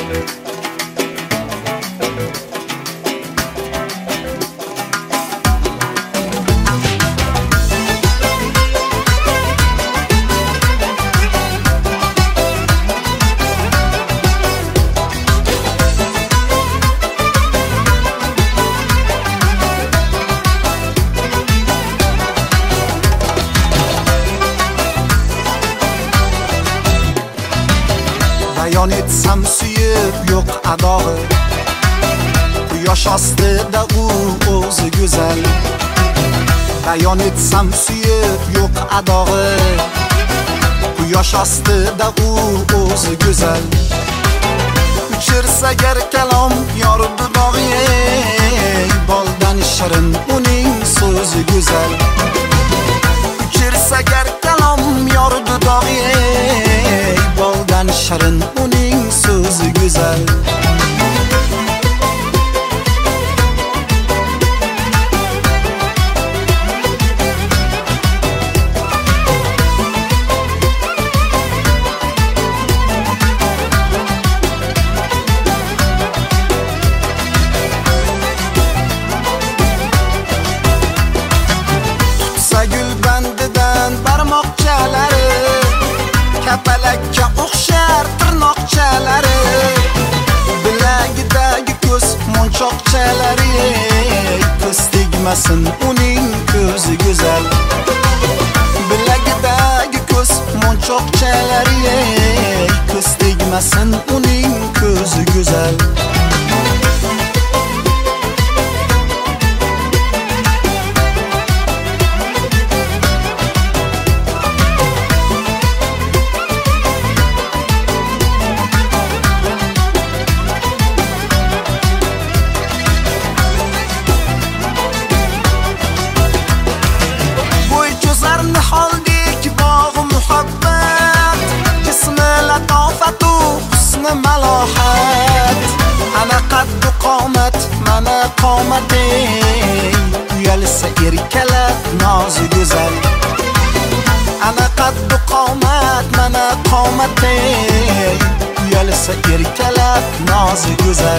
Bayon etsam suyib yo'q adog'i, quyosh ostida u o'zi go'zal. Bayon etsam suyib yo'q adog'i, quyosh ostida u o'zi go'zal. Uchirsa gar kalom yor dudog'i, boldan shirin uning so'zi go'zal. Uchirsa gar kalom yor dudog'i, boldan shirin uning so'zi go'zal. Tutsa gul bandidan barmoqchalari, kapalakka o'xshar tirnoqchalari, bilagidagi ko'z monchoqchalari, ko'z tegmasin uning ko'zi go'zal. Bilagidagi ko'z monchoqchalari, ko'z tegmasin uning ko'zi go'zal. Malohat ana qaddu qomat mana qomatay, uyalsa erkalab nozi go'zal. Ana qaddu qomat mana qomatay, uyalsa erkalab nozi go'zal.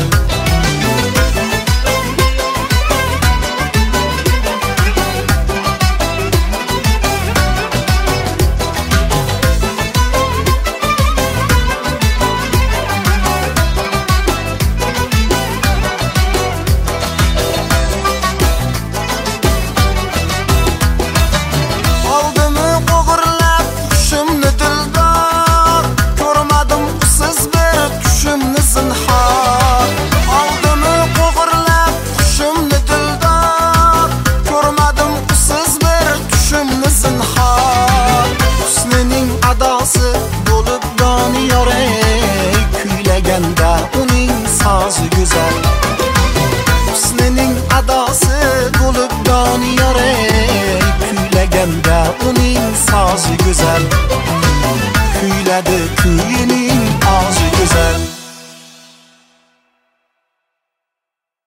Bo'lib doniyor kuylaganda uning sozi go'zal. Husnining adosi bo'lib doniyor kuylaganda uning sozi go'zal. Kuyladi kuyining ozi go'zal.